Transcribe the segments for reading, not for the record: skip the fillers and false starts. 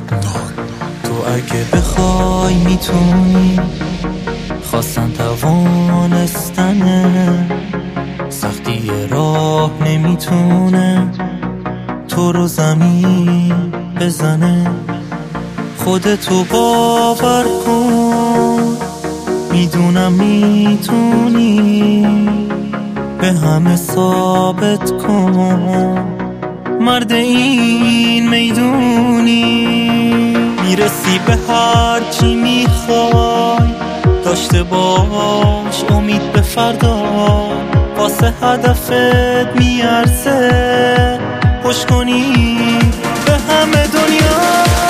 تو اگه بخوای میتونی، خواستن توانستنه، سختی راه نمیتونه تو رو زمین بزنه. خودتو باور کن، میدونم میتونی، به همه ثابت کن مرد این میدونی. میرسی به هر چی میخوای، داشته باش امید به فردا، واسه هدفت میارزه خوش کنی به همه دنیا.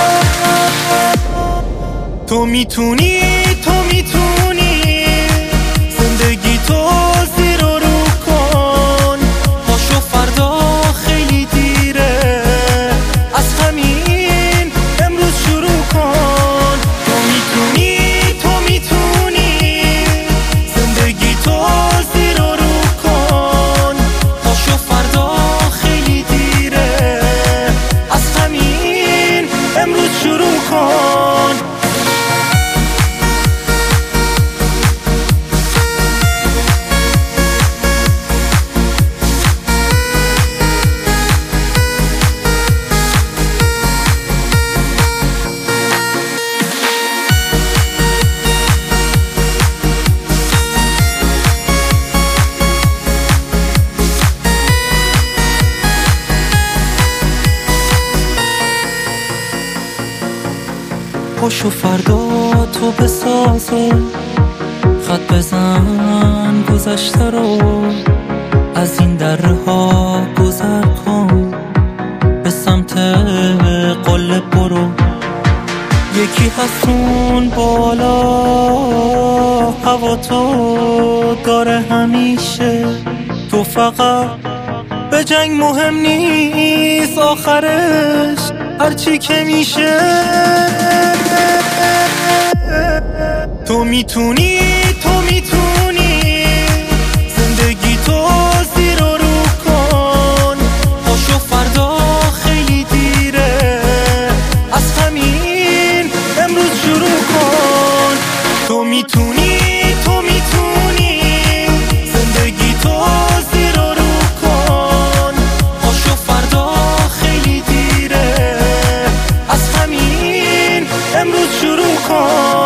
تو میتونی، تو میتونی، زندگی تو زیر و رو کن، پاشو فردا خیلی دیره، از همین امروز شروع کن. تو میتونی، تو میتونی، زندگی تو زیر و رو کن، پاشو فردا خیلی دیره، از همین امروز شروع کن. پاشو فردا تو بسازه، خط بزن گذشته رو، از این دره ها گذر کن، به سمت قله برو. یکی هستون بالا هوا تو داره همیشه، تو فقط به جنگ مهم نیست، آخرش هرچی که میشه. تو میتونی، تو میتونی، زندگی تو زیر و رو کن، پاشو فردا خیلی دیره، از همین امروز شروع کن. تو میتونی، تو میتونی، زندگی تو زیر و رو کن، پاشو فردا خیلی دیره، از همین امروز شروع کن.